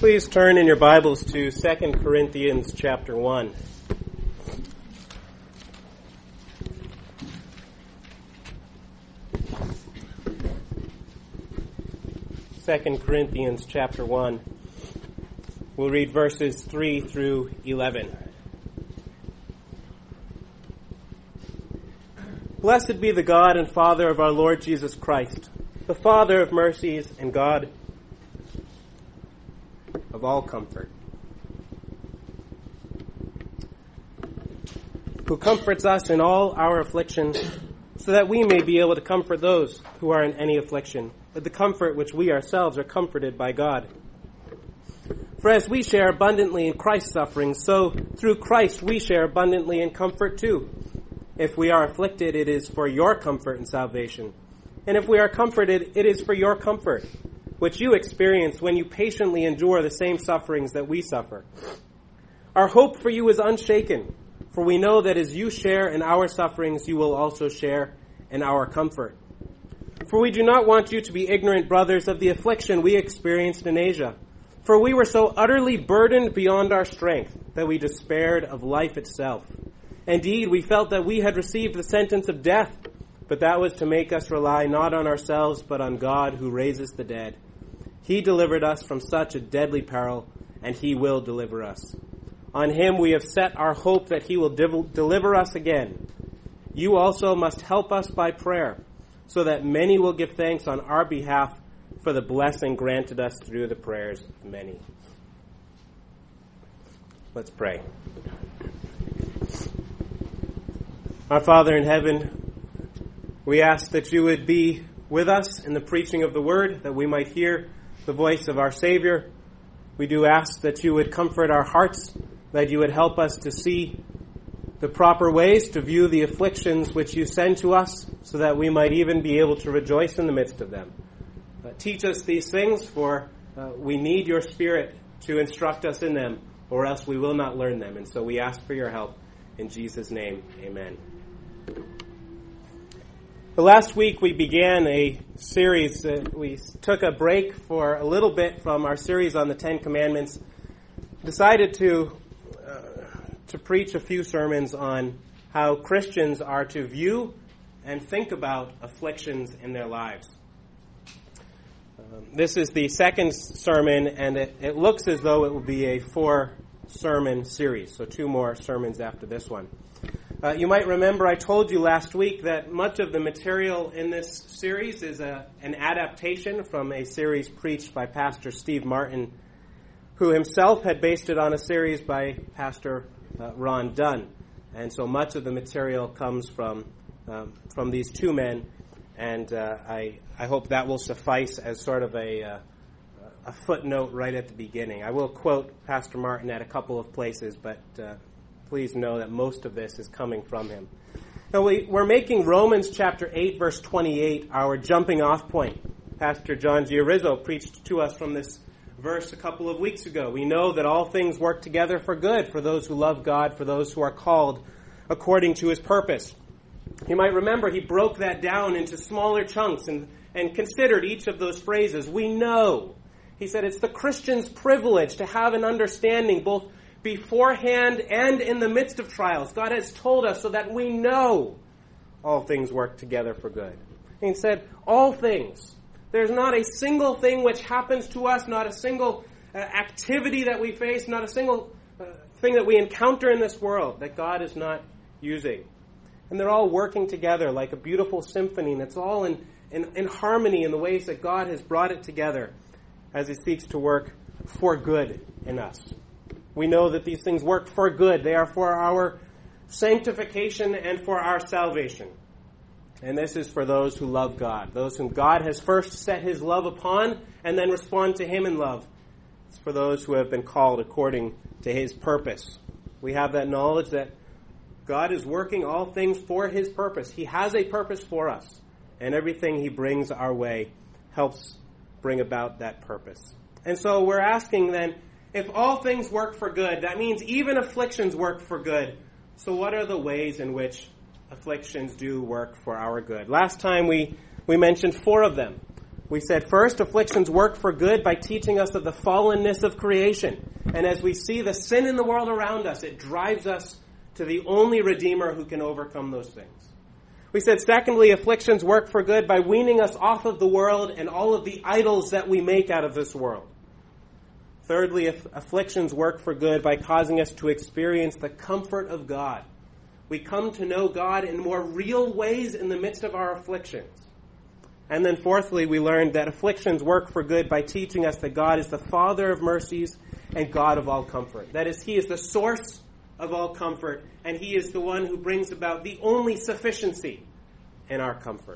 Please turn in your Bibles to 2 Corinthians chapter 1. 2 Corinthians chapter 1. We'll read verses 3 through 11. Blessed be the God and Father of our Lord Jesus Christ, the Father of mercies and God of all comfort, who comforts us in all our affliction, so that we may be able to comfort those who are in any affliction, with the comfort which we ourselves are comforted by God. For as we share abundantly in Christ's sufferings, so through Christ we share abundantly in comfort too. If we are afflicted, it is for your comfort and salvation. And if we are comforted, it is for your comfort, which you experience when you patiently endure the same sufferings that we suffer. Our hope for you is unshaken, for we know that as you share in our sufferings, you will also share in our comfort. For we do not want you to be ignorant, brothers, of the affliction we experienced in Asia. For we were so utterly burdened beyond our strength that we despaired of life itself. Indeed, we felt that we had received the sentence of death, but that was to make us rely not on ourselves, but on God who raises the dead. He delivered us from such a deadly peril, and he will deliver us. On him we have set our hope that he will deliver us again. You also must help us by prayer, so that many will give thanks on our behalf for the blessing granted us through the prayers of many. Let's pray. Our Father in heaven, we ask that you would be with us in the preaching of the word, that we might hear the voice of our Savior. We do ask that you would comfort our hearts, that you would help us to see the proper ways to view the afflictions which you send to us, so that we might even be able to rejoice in the midst of them. Teach us these things, for we need your Spirit to instruct us in them, or else we will not learn them. And so we ask for your help. In Jesus' name, amen. Last week we began a series. We took a break for a little bit from our series on the Ten Commandments. Decided to preach a few sermons on how Christians are to view and think about afflictions in their lives. This is the second sermon, and it looks as though it will be a 4-sermon series, so 2 more sermons after this one. You might remember I told you last week that much of the material in this series is an adaptation from a series preached by Pastor Steve Martin, who himself had based it on a series by Pastor Ron Dunn. And so much of the material comes from these 2 men, and I hope that will suffice as sort of a footnote right at the beginning. I will quote Pastor Martin at a couple of places, but please know that most of this is coming from him. Now we're making Romans chapter 8, verse 28 our jumping off point. Pastor John Giarrizzo preached to us from this verse a couple of weeks ago. We know that all things work together for good for those who love God, for those who are called according to his purpose. You might remember he broke that down into smaller chunks and considered each of those phrases. We know. He said it's the Christian's privilege to have an understanding both beforehand and in the midst of trials. God has told us so that we know all things work together for good. And he said, all things. There's not a single thing which happens to us, not a single activity that we face, not a single thing that we encounter in this world that God is not using. And they're all working together like a beautiful symphony, and it's all in harmony in the ways that God has brought it together as he seeks to work for good in us. We know that these things work for good. They are for our sanctification and for our salvation. And this is for those who love God, those whom God has first set his love upon and then respond to him in love. It's for those who have been called according to his purpose. We have that knowledge that God is working all things for his purpose. He has a purpose for us, and everything he brings our way helps bring about that purpose. And so we're asking then, if all things work for good, that means even afflictions work for good. So what are the ways in which afflictions do work for our good? Last time we mentioned 4 of them. We said, first, afflictions work for good by teaching us of the fallenness of creation. And as we see the sin in the world around us, it drives us to the only Redeemer who can overcome those things. We said, secondly, afflictions work for good by weaning us off of the world and all of the idols that we make out of this world. Thirdly, afflictions work for good by causing us to experience the comfort of God. We come to know God in more real ways in the midst of our afflictions. And then fourthly, we learned that afflictions work for good by teaching us that God is the Father of mercies and God of all comfort. That is, He is the source of all comfort, and He is the one who brings about the only sufficiency in our comfort.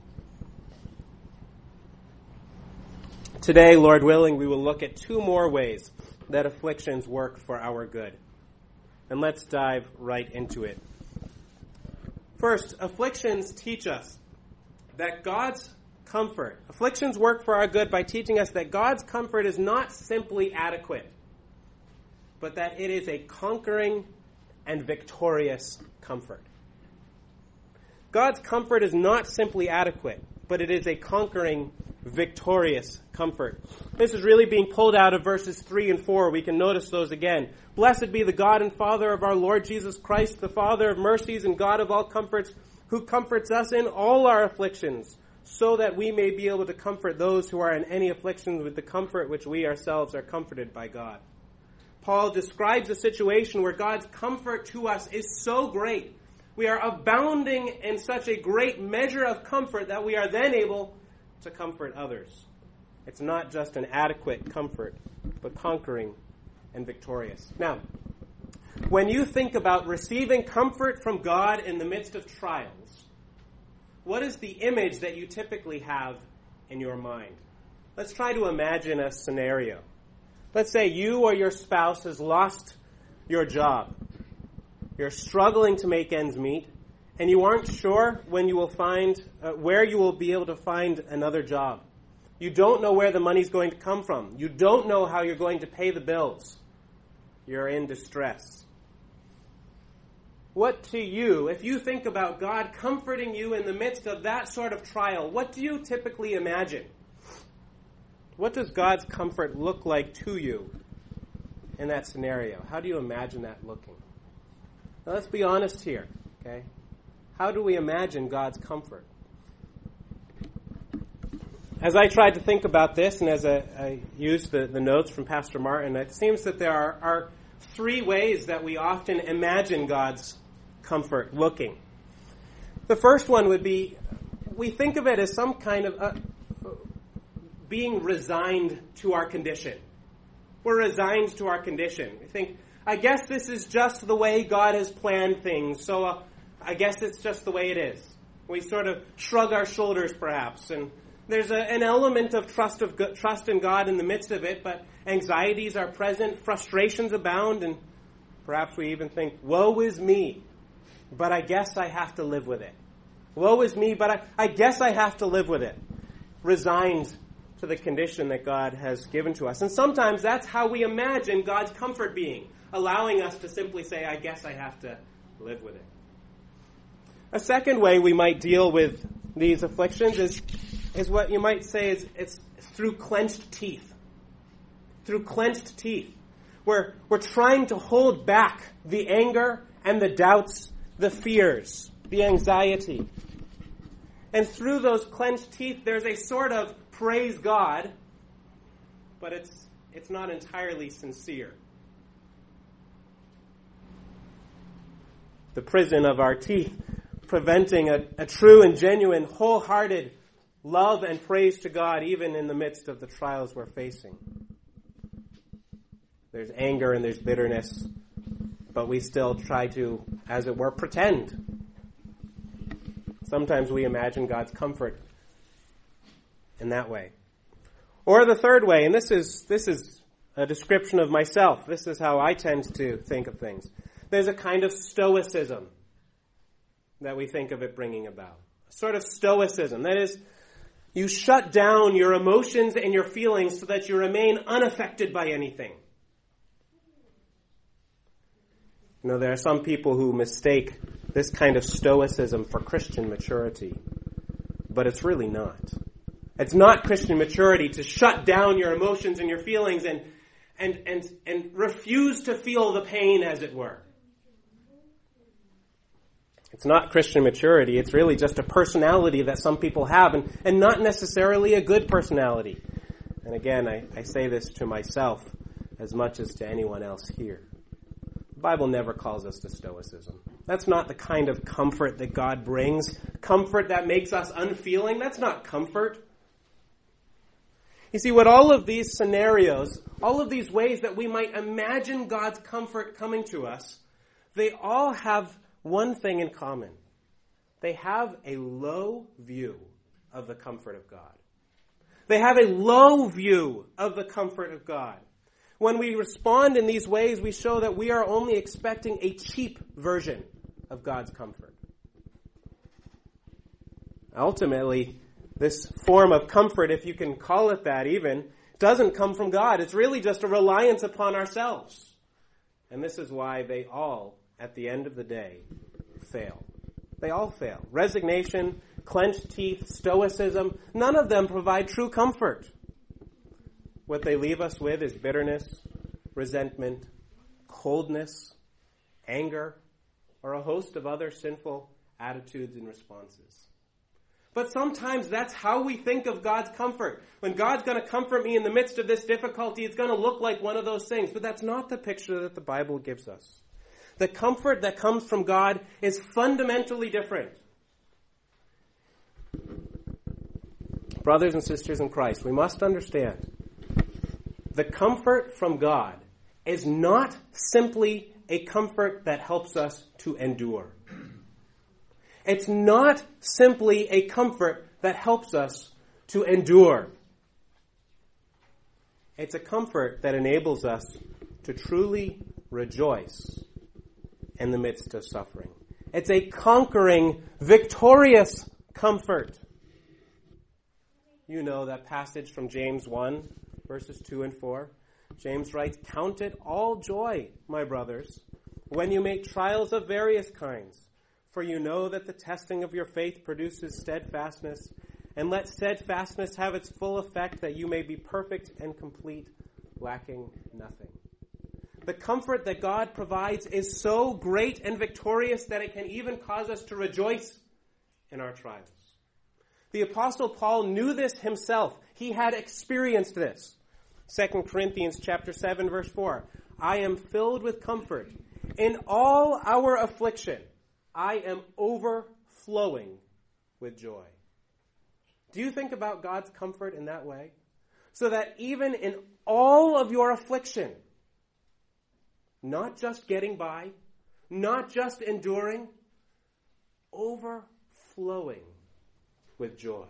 Today, Lord willing, we will look at two more ways that afflictions work for our good. And let's dive right into it. First, afflictions teach us that God's comfort. Afflictions work for our good by teaching us that God's comfort is not simply adequate, but that it is a conquering and victorious comfort. God's comfort is not simply adequate, but it is a conquering, victorious comfort. This is really being pulled out of verses 3 and 4. We can notice those again. Blessed be the God and Father of our Lord Jesus Christ, the Father of mercies and God of all comforts, who comforts us in all our afflictions, so that we may be able to comfort those who are in any affliction with the comfort which we ourselves are comforted by God. Paul describes a situation where God's comfort to us is so great. We are abounding in such a great measure of comfort that we are then able to comfort others. It's not just an adequate comfort, but conquering and victorious. Now, when you think about receiving comfort from God in the midst of trials, what is the image that you typically have in your mind? Let's try to imagine a scenario. Let's say you or your spouse has lost your job. You're struggling to make ends meet, and you aren't sure when you will find where you will be able to find another job. You don't know where the money's going to come from. You don't know how you're going to pay the bills. You're in distress. What to you, if you think about God comforting you in the midst of that sort of trial, what do you typically imagine? What does God's comfort look like to you in that scenario? How do you imagine that looking? Now let's be honest here, okay? How do we imagine God's comfort? As I tried to think about this, and as I used the notes from Pastor Martin, it seems that there are three ways that we often imagine God's comfort looking. The first one would be, we think of it as some kind of being resigned to our condition. We're resigned to our condition. We think, I guess this is just the way God has planned things, so I guess it's just the way it is. We sort of shrug our shoulders, perhaps, and there's an element of trust in God in the midst of it, but anxieties are present, frustrations abound, and perhaps we even think, woe is me, but I guess I have to live with it. Woe is me, but I guess I have to live with it. Resigned to the condition that God has given to us. And sometimes that's how we imagine God's comfort being, allowing us to simply say, I guess I have to live with it. A second way we might deal with these afflictions is what you might say is it's through clenched teeth. Through clenched teeth. We're trying to hold back the anger and the doubts, the fears, the anxiety. And through those clenched teeth, there's a sort of praise God, but it's not entirely sincere. The prison of our teeth, preventing a true and genuine, wholehearted love and praise to God, even in the midst of the trials we're facing. There's anger and there's bitterness, but we still try to, as it were, pretend. Sometimes we imagine God's comfort in that way. Or the third way, and this is a description of myself. This is how I tend to think of things. There's a kind of stoicism that we think of it bringing about. A sort of stoicism. That is, you shut down your emotions and your feelings so that you remain unaffected by anything. You know, there are some people who mistake this kind of stoicism for Christian maturity, but it's really not. It's not Christian maturity to shut down your emotions and your feelings and refuse to feel the pain, as it were. It's not Christian maturity. It's really just a personality that some people have, and not necessarily a good personality. And again, I say this to myself as much as to anyone else here. The Bible never calls us to stoicism. That's not the kind of comfort that God brings. Comfort that makes us unfeeling, that's not comfort. You see, what all of these scenarios, all of these ways that we might imagine God's comfort coming to us, they all have one thing in common. They have a low view of the comfort of God. They have a low view of the comfort of God. When we respond in these ways, we show that we are only expecting a cheap version of God's comfort. Ultimately, this form of comfort, if you can call it that even, doesn't come from God. It's really just a reliance upon ourselves. And this is why they all, at the end of the day, fail. They all fail. Resignation, clenched teeth, stoicism, none of them provide true comfort. What they leave us with is bitterness, resentment, coldness, anger, or a host of other sinful attitudes and responses. But sometimes that's how we think of God's comfort. When God's going to comfort me in the midst of this difficulty, it's going to look like one of those things. But that's not the picture that the Bible gives us. The comfort that comes from God is fundamentally different. Brothers and sisters in Christ, we must understand the comfort from God is not simply a comfort that helps us to endure. It's not simply a comfort that helps us to endure. It's a comfort that enables us to truly rejoice in the midst of suffering. It's a conquering, victorious comfort. You know that passage from James 1, verses 2 and 4. James writes, "Count it all joy, my brothers, when you make trials of various kinds. For you know that the testing of your faith produces steadfastness. And let steadfastness have its full effect, that you may be perfect and complete, lacking nothing." The comfort that God provides is so great and victorious that it can even cause us to rejoice in our trials. The Apostle Paul knew this himself. He had experienced this. 2 Corinthians chapter 7, verse 4. "I am filled with comfort. In all our affliction, I am overflowing with joy." Do you think about God's comfort in that way? So that even in all of your affliction, not just getting by, not just enduring, overflowing with joy.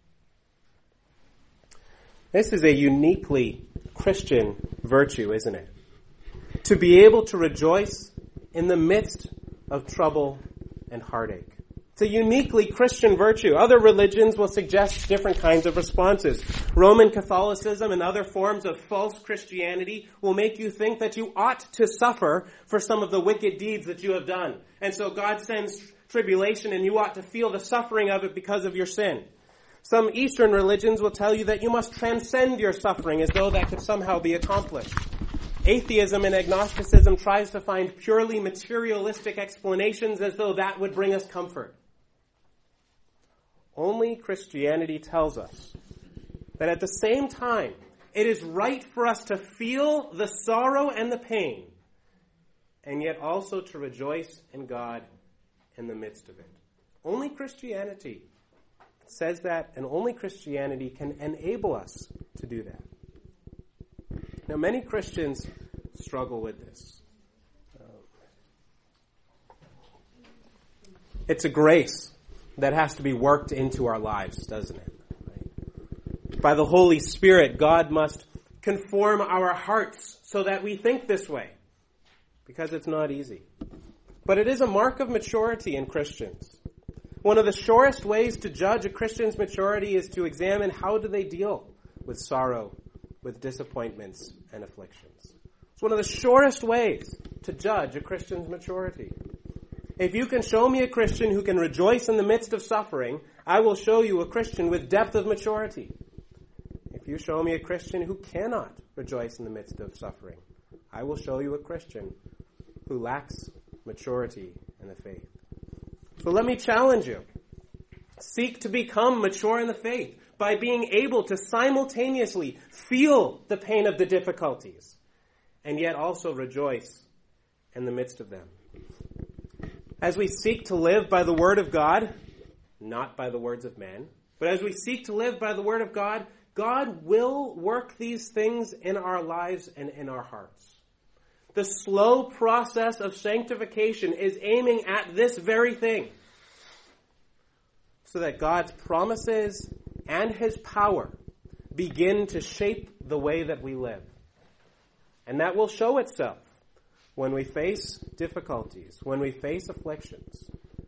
This is a uniquely Christian virtue, isn't it? To be able to rejoice in the midst of trouble and heartache. It's a uniquely Christian virtue. Other religions will suggest different kinds of responses. Roman Catholicism and other forms of false Christianity will make you think that you ought to suffer for some of the wicked deeds that you have done. And so God sends tribulation and you ought to feel the suffering of it because of your sin. Some Eastern religions will tell you that you must transcend your suffering as though that could somehow be accomplished. Atheism and agnosticism tries to find purely materialistic explanations as though that would bring us comfort. Only Christianity tells us that at the same time, it is right for us to feel the sorrow and the pain, and yet also to rejoice in God in the midst of it. Only Christianity says that, and only Christianity can enable us to do that. Now, many Christians struggle with this. It's a grace that has to be worked into our lives, doesn't it? Right? By the Holy Spirit, God must conform our hearts so that we think this way, because it's not easy. But it is a mark of maturity in Christians. One of the surest ways to judge a Christian's maturity is to examine how do they deal with sorrow, with disappointments and afflictions. It's one of the surest ways to judge a Christian's maturity. If you can show me a Christian who can rejoice in the midst of suffering, I will show you a Christian with depth of maturity. If you show me a Christian who cannot rejoice in the midst of suffering, I will show you a Christian who lacks maturity in the faith. So let me challenge you. Seek to become mature in the faith by being able to simultaneously feel the pain of the difficulties and yet also rejoice in the midst of them. As we seek to live by the Word of God, not by the words of men, but as we seek to live by the Word of God, God will work these things in our lives and in our hearts. The slow process of sanctification is aiming at this very thing, so that God's promises and His power begin to shape the way that we live. And that will show itself when we face difficulties, when we face afflictions.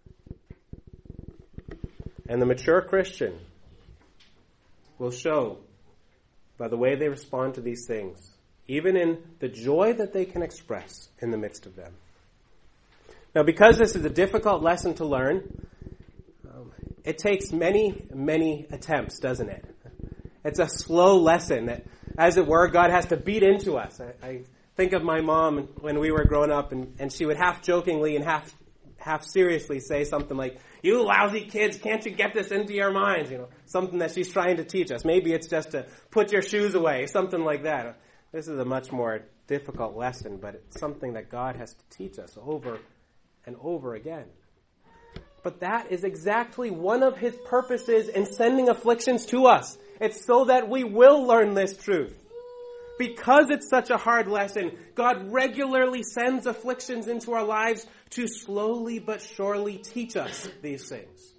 And the mature Christian will show by the way they respond to these things, even in the joy that they can express in the midst of them. Now, because this is a difficult lesson to learn, it takes many, many attempts, doesn't it? It's a slow lesson that, as it were, God has to beat into us. I think of my mom when we were growing up, and she would half jokingly and half seriously say something like, "You lousy kids, can't you get this into your minds?" Something that she's trying to teach us. Maybe it's just to put your shoes away, something like that. This is a much more difficult lesson, but it's something that God has to teach us over and over again. But that is exactly one of His purposes in sending afflictions to us. It's so that we will learn this truth. Because it's such a hard lesson, God regularly sends afflictions into our lives to slowly but surely teach us these things.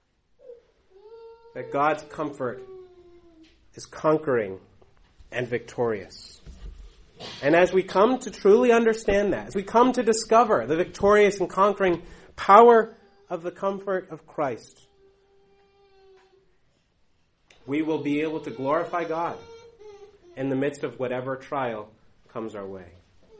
That God's comfort is conquering and victorious. And as we come to truly understand that, as we come to discover the victorious and conquering power of the comfort of Christ, we will be able to glorify God in the midst of whatever trial comes our way.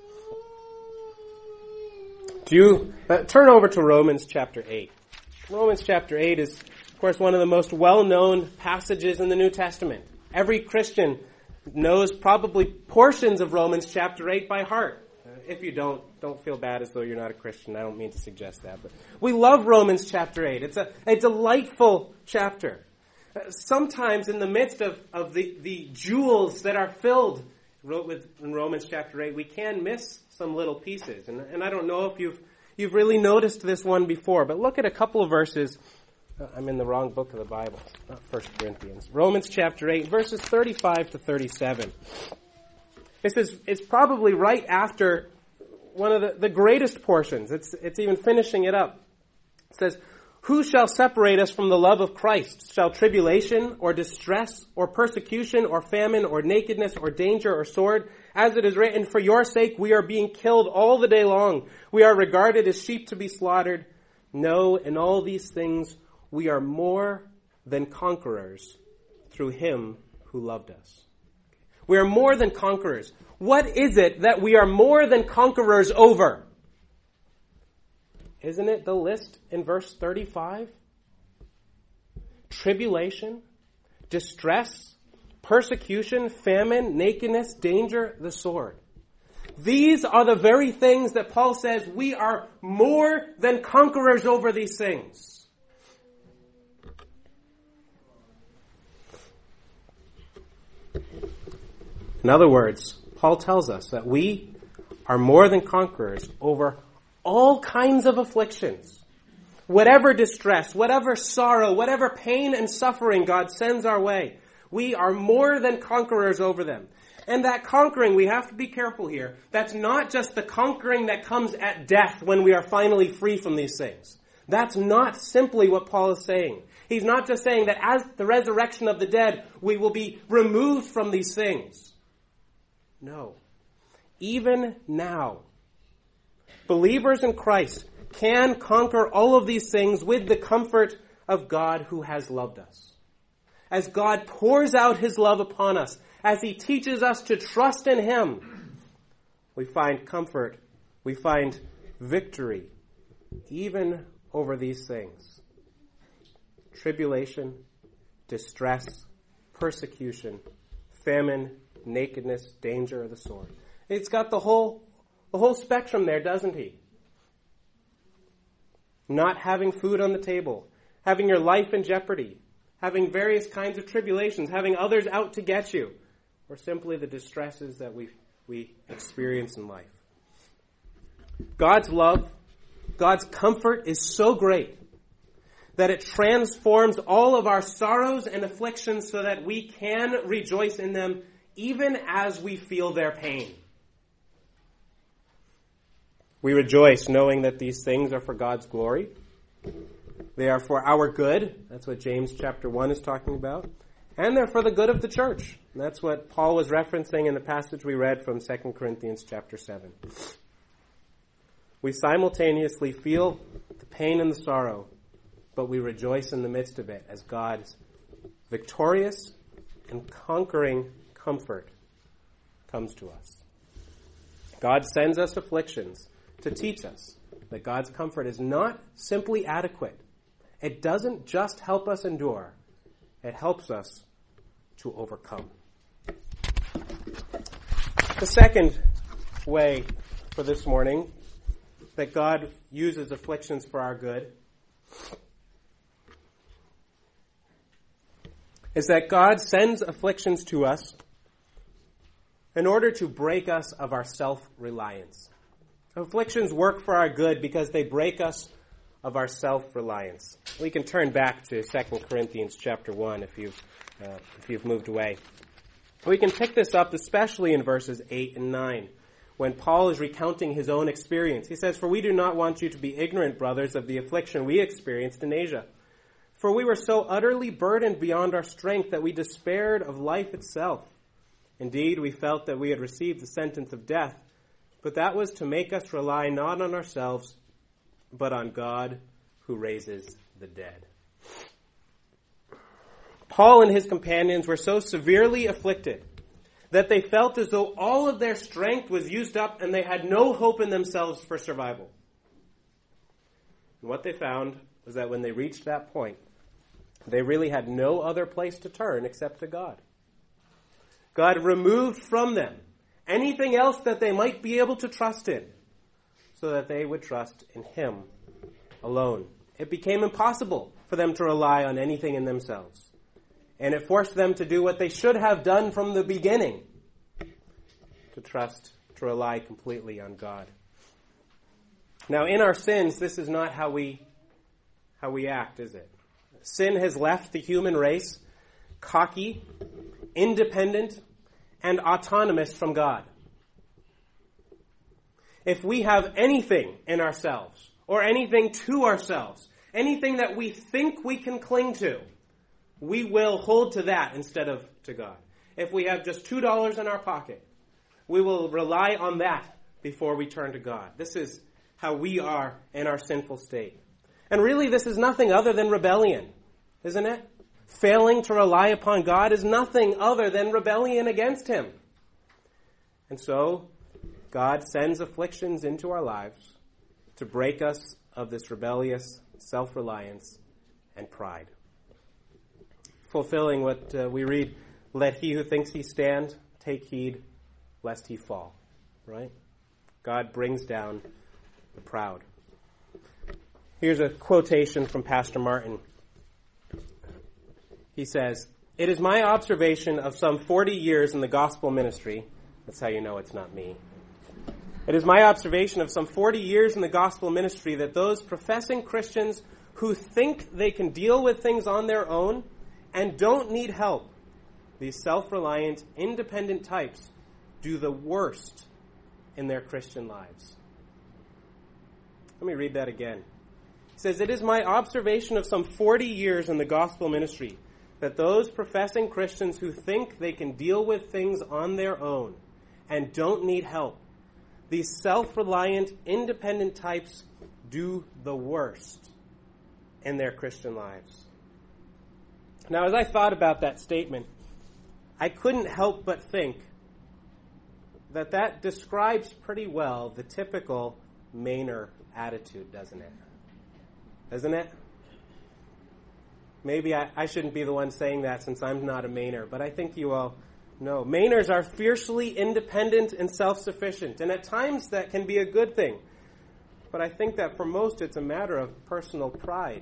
Do you turn over to Romans chapter 8. Romans chapter 8 is, of course, one of the most well-known passages in the New Testament. Every Christian knows probably portions of Romans chapter 8 by heart. If you don't feel bad as though you're not a Christian. I don't mean to suggest that. But we love Romans chapter 8. It's a delightful chapter. Sometimes in the midst of the jewels that are filled in Romans chapter 8, we can miss some little pieces. And I don't know if you've really noticed this one before, but look at a couple of verses. I'm in the wrong book of the Bible, not 1 Corinthians. Romans chapter 8, verses 35 to 37. It's probably right after one of the greatest portions. It's even finishing it up. It says, "Who shall separate us from the love of Christ? Shall tribulation or distress or persecution or famine or nakedness or danger or sword? As it is written, for your sake we are being killed all the day long. We are regarded as sheep to be slaughtered. No, in all these things we are more than conquerors through Him who loved us." We are more than conquerors. What is it that we are more than conquerors over? Isn't it the list in verse 35? Tribulation, distress, persecution, famine, nakedness, danger, the sword. These are the very things that Paul says we are more than conquerors over these things. In other words, Paul tells us that we are more than conquerors over all kinds of afflictions. Whatever distress, whatever sorrow, whatever pain and suffering God sends our way, we are more than conquerors over them. And that conquering, we have to be careful here. That's not just the conquering that comes at death when we are finally free from these things. That's not simply what Paul is saying. He's not just saying that as the resurrection of the dead, we will be removed from these things. No. Even now, believers in Christ can conquer all of these things with the comfort of God who has loved us. As God pours out His love upon us, as He teaches us to trust in Him, we find comfort, we find victory even over these things: tribulation, distress, persecution, famine, nakedness, danger of the sword. It's got the whole spectrum there, doesn't he? Not having food on the table, having your life in jeopardy, having various kinds of tribulations, having others out to get you, or simply the distresses that we experience in life. God's love, God's comfort is so great that it transforms all of our sorrows and afflictions so that we can rejoice in them even as we feel their pain. We rejoice knowing that these things are for God's glory. They are for our good. That's what James chapter 1 is talking about. And they're for the good of the church. And that's what Paul was referencing in the passage we read from 2 Corinthians chapter 7. We simultaneously feel the pain and the sorrow, but we rejoice in the midst of it as God's victorious and conquering comfort comes to us. God sends us afflictions to teach us that God's comfort is not simply adequate. It doesn't just help us endure. It helps us to overcome. The second way for this morning that God uses afflictions for our good is that God sends afflictions to us in order to break us of our self-reliance. Afflictions work for our good because they break us of our self-reliance. We can turn back to 2 Corinthians chapter 1 if you've moved away. We can pick this up especially in verses 8 and 9 when Paul is recounting his own experience. He says, "For we do not want you to be ignorant, brothers, of the affliction we experienced in Asia. For we were so utterly burdened beyond our strength that we despaired of life itself. Indeed, we felt that we had received the sentence of death, but that was to make us rely not on ourselves, but on God who raises the dead." Paul and his companions were so severely afflicted that they felt as though all of their strength was used up and they had no hope in themselves for survival. And what they found was that when they reached that point, they really had no other place to turn except to God. God removed from them anything else that they might be able to trust in, so that they would trust in Him alone. It became impossible for them to rely on anything in themselves. And it forced them to do what they should have done from the beginning, to rely completely on God. Now, in our sins, this is not how we act, is it? Sin has left the human race cocky, independent, and autonomous from God. If we have anything in ourselves, or anything to ourselves, anything that we think we can cling to, we will hold to that instead of to God. If we have just $2 in our pocket, we will rely on that before we turn to God. This is how we are in our sinful state. And really, this is nothing other than rebellion, isn't it? Failing to rely upon God is nothing other than rebellion against Him. And so, God sends afflictions into our lives to break us of this rebellious self-reliance and pride. Fulfilling what we read, "Let he who thinks he stand take heed lest he fall." Right? God brings down the proud. Here's a quotation from Pastor Martin. He says, "It is my observation of some 40 years in the gospel ministry," that's how you know it's not me. "It is my observation of some 40 years in the gospel ministry that those professing Christians who think they can deal with things on their own and don't need help, these self-reliant, independent types, do the worst in their Christian lives." Let me read that again. He says, "It is my observation of some 40 years in the gospel ministry that those professing Christians who think they can deal with things on their own and don't need help, these self-reliant, independent types do the worst in their Christian lives." Now, as I thought about that statement, I couldn't help but think that describes pretty well the typical Mainer attitude, doesn't it? Isn't it? Maybe I shouldn't be the one saying that since I'm not a Mainer, but I think you all know. Mainers are fiercely independent and self-sufficient, and at times that can be a good thing. But I think that for most it's a matter of personal pride.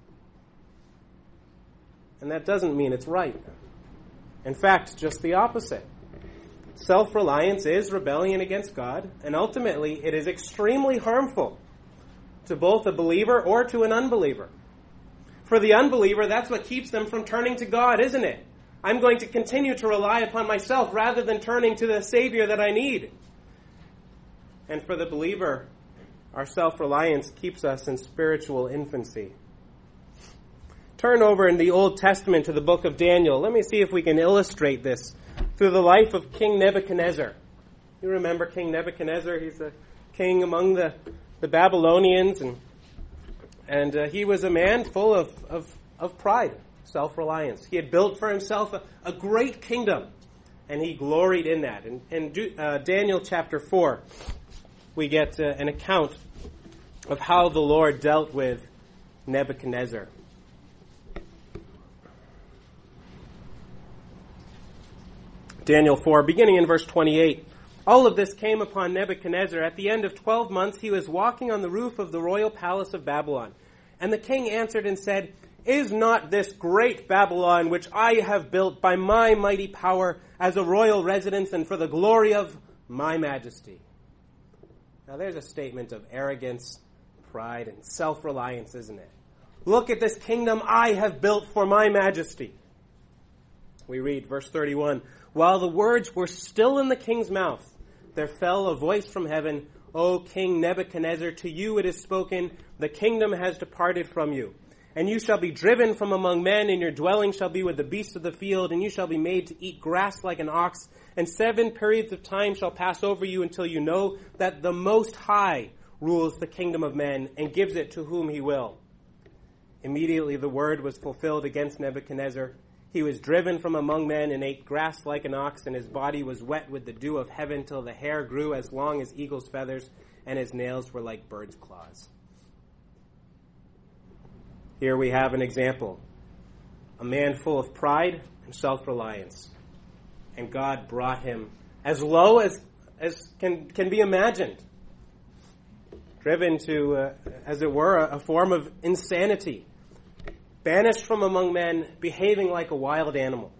And that doesn't mean it's right. In fact, just the opposite. Self-reliance is rebellion against God, and ultimately it is extremely harmful to both a believer or to an unbeliever. For the unbeliever, that's what keeps them from turning to God, isn't it? I'm going to continue to rely upon myself rather than turning to the Savior that I need. And for the believer, our self-reliance keeps us in spiritual infancy. Turn over in the Old Testament to the book of Daniel. Let me see if we can illustrate this through the life of King Nebuchadnezzar. You remember King Nebuchadnezzar? He's a king among the Babylonians, and he was a man full of pride, self-reliance. He had built for himself a great kingdom, and he gloried in that. In Daniel chapter 4, we get an account of how the Lord dealt with Nebuchadnezzar. Daniel 4, beginning in verse 28. All of this came upon Nebuchadnezzar. At the end of 12 months, he was walking on the roof of the royal palace of Babylon. And the king answered and said, Is not this great Babylon, which I have built by my mighty power as a royal residence and for the glory of my majesty? Now there's a statement of arrogance, pride, and self-reliance, isn't it? Look at this kingdom I have built for my majesty. We read verse 31. While the words were still in the king's mouth, there fell a voice from heaven, O King Nebuchadnezzar, to you it is spoken, the kingdom has departed from you. And you shall be driven from among men, and your dwelling shall be with the beasts of the field, and you shall be made to eat grass like an ox, and 7 periods of time shall pass over you until you know that the Most High rules the kingdom of men, and gives it to whom he will. Immediately the word was fulfilled against Nebuchadnezzar. He was driven from among men and ate grass like an ox, and his body was wet with the dew of heaven till the hair grew as long as eagle's feathers, and his nails were like bird's claws. Here we have an example. A man full of pride and self-reliance. And God brought him as low as can be imagined. Driven to, as it were, a form of insanity. Banished from among men, behaving like a wild animal.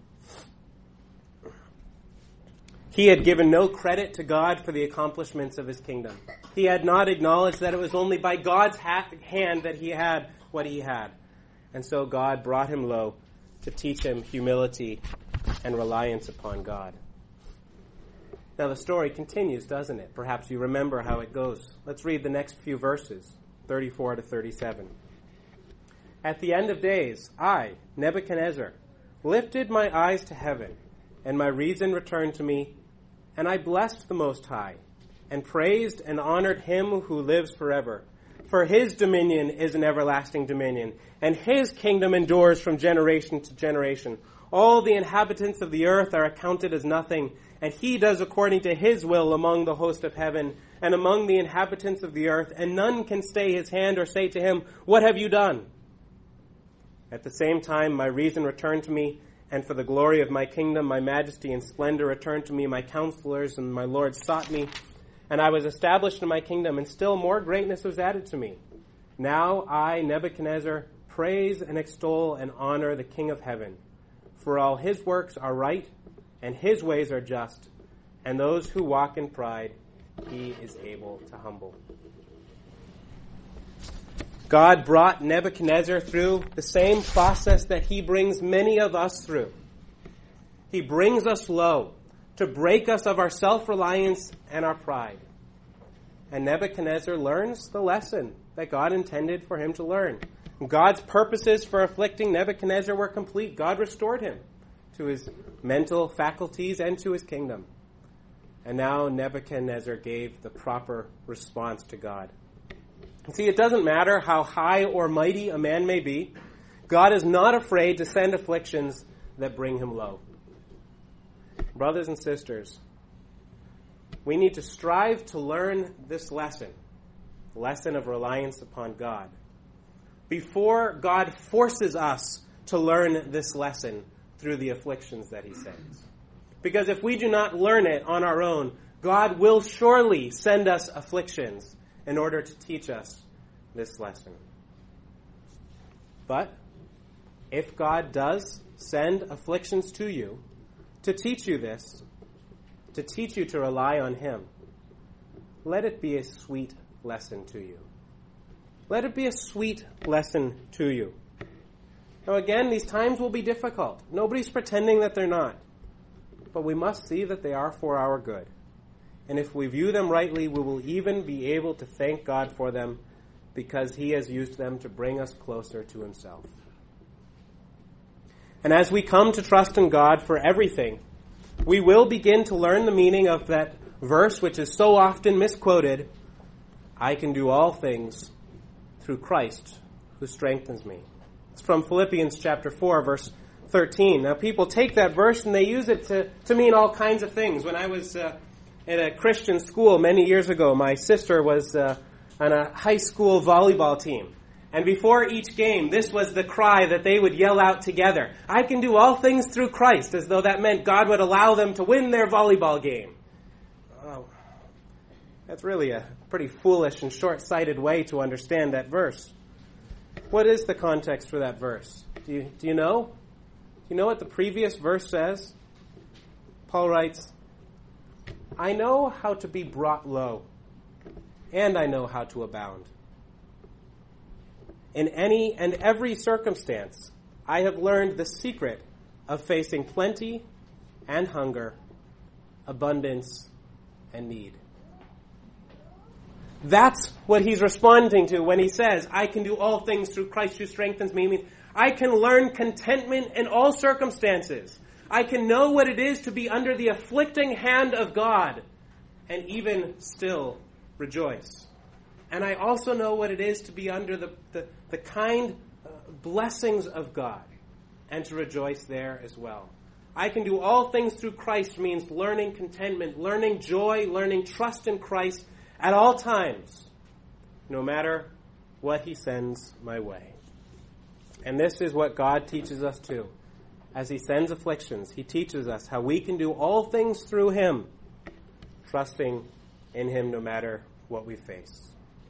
He had given no credit to God for the accomplishments of his kingdom. He had not acknowledged that it was only by God's hand that he had what he had. And so God brought him low to teach him humility and reliance upon God. Now the story continues, doesn't it? Perhaps you remember how it goes. Let's read the next few verses, 34 to 37. At the end of days, I, Nebuchadnezzar, lifted my eyes to heaven, and my reason returned to me, and I blessed the Most High, and praised and honored him who lives forever. For his dominion is an everlasting dominion, and his kingdom endures from generation to generation. All the inhabitants of the earth are accounted as nothing, and he does according to his will among the host of heaven and among the inhabitants of the earth, and none can stay his hand or say to him, What have you done? At the same time, my reason returned to me, and for the glory of my kingdom, my majesty and splendor returned to me. My counselors and my lords sought me, and I was established in my kingdom, and still more greatness was added to me. Now I, Nebuchadnezzar, praise and extol and honor the King of heaven. For all his works are right, and his ways are just, and those who walk in pride he is able to humble. God brought Nebuchadnezzar through the same process that he brings many of us through. He brings us low to break us of our self-reliance and our pride. And Nebuchadnezzar learns the lesson that God intended for him to learn. God's purposes for afflicting Nebuchadnezzar were complete. God restored him to his mental faculties and to his kingdom. And now Nebuchadnezzar gave the proper response to God. See, it doesn't matter how high or mighty a man may be. God is not afraid to send afflictions that bring him low. Brothers and sisters, we need to strive to learn this lesson lesson of reliance upon God, before God forces us to learn this lesson through the afflictions that he sends. Because if we do not learn it on our own, God will surely send us afflictions in order to teach us this lesson. But if God does send afflictions to you to teach you this, to teach you to rely on him, let it be a sweet lesson to you. Let it be a sweet lesson to you. Now again, these times will be difficult. Nobody's pretending that they're not. But we must see that they are for our good. And if we view them rightly, we will even be able to thank God for them because he has used them to bring us closer to himself. And as we come to trust in God for everything, we will begin to learn the meaning of that verse which is so often misquoted, I can do all things through Christ who strengthens me. It's from Philippians chapter 4, verse 13. Now people take that verse and they use it to mean all kinds of things. When I was at a Christian school many years ago, my sister was on a high school volleyball team. And before each game, this was the cry that they would yell out together. I can do all things through Christ, as though that meant God would allow them to win their volleyball game. Oh, that's really a pretty foolish and short-sighted way to understand that verse. What is the context for that verse? Do you know? Do you know what the previous verse says? Paul writes, I know how to be brought low, and I know how to abound. In any and every circumstance, I have learned the secret of facing plenty and hunger, abundance and need. That's what he's responding to when he says, I can do all things through Christ who strengthens me. It means I can learn contentment in all circumstances. I can know what it is to be under the afflicting hand of God and even still rejoice. And I also know what it is to be under the kind blessings of God and to rejoice there as well. I can do all things through Christ means learning contentment, learning joy, learning trust in Christ at all times, no matter what he sends my way. And this is what God teaches us too. As he sends afflictions, he teaches us how we can do all things through him, trusting in him no matter what we face.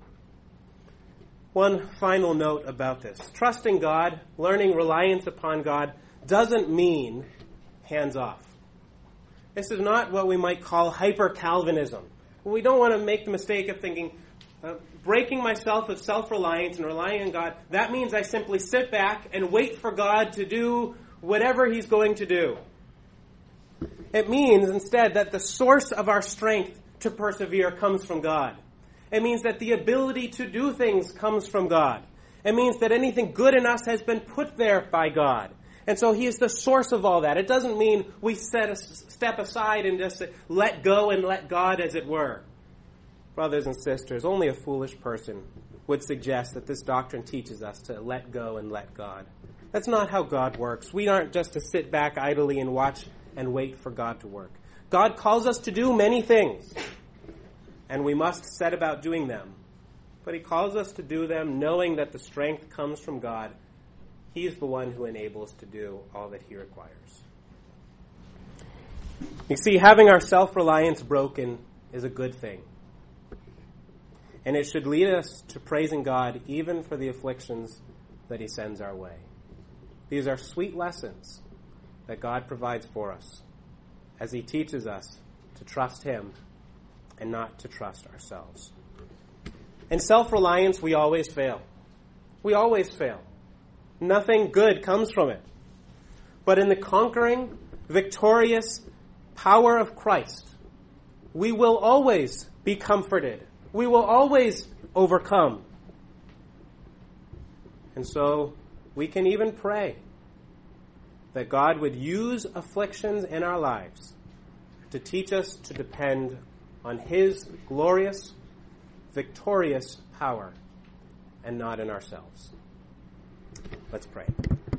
One final note about this. Trusting God, learning reliance upon God, doesn't mean hands off. This is not what we might call hyper-Calvinism. We don't want to make the mistake of thinking, breaking myself of self-reliance and relying on God, that means I simply sit back and wait for God to do whatever he's going to do. It means instead that the source of our strength to persevere comes from God. It means that the ability to do things comes from God. It means that anything good in us has been put there by God. And so he is the source of all that. It doesn't mean we step aside and just let go and let God, as it were. Brothers and sisters, only a foolish person would suggest that this doctrine teaches us to let go and let God. That's not how God works. We aren't just to sit back idly and watch and wait for God to work. God calls us to do many things, and we must set about doing them. But he calls us to do them knowing that the strength comes from God. He is the one who enables to do all that he requires. You see, having our self-reliance broken is a good thing. And it should lead us to praising God even for the afflictions that he sends our way. These are sweet lessons that God provides for us as he teaches us to trust him and not to trust ourselves. In self-reliance, we always fail. We always fail. Nothing good comes from it. But in the conquering, victorious power of Christ, we will always be comforted. We will always overcome. And so we can even pray that God would use afflictions in our lives to teach us to depend on his glorious, victorious power and not in ourselves. Let's pray.